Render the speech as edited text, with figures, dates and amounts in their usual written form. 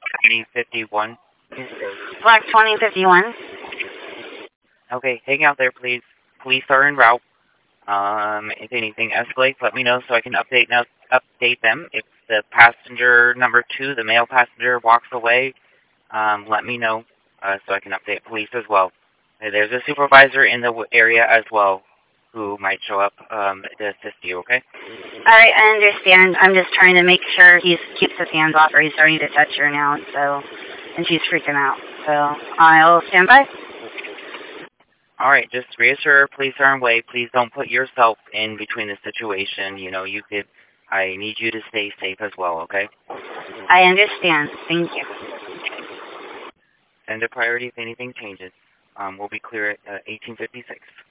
2051. Block 2051. Okay, hang out there, please. Police are en route. If anything escalates, let me know so I can update them. If the passenger number 2, the male passenger, walks away, let me know so I can update police as well. There's a supervisor in the area as well who might show up to assist you, okay? Alright, I understand. I'm just trying to make sure he keeps his hands off her. He's starting to touch her now, and she's freaking out. So, I'll stand by. Alright, just reassure police are on way. Please don't put yourself in between the situation. You know, I need you to stay safe as well, okay? I understand. Thank you. Send a priority if anything changes. We'll be clear at 1856.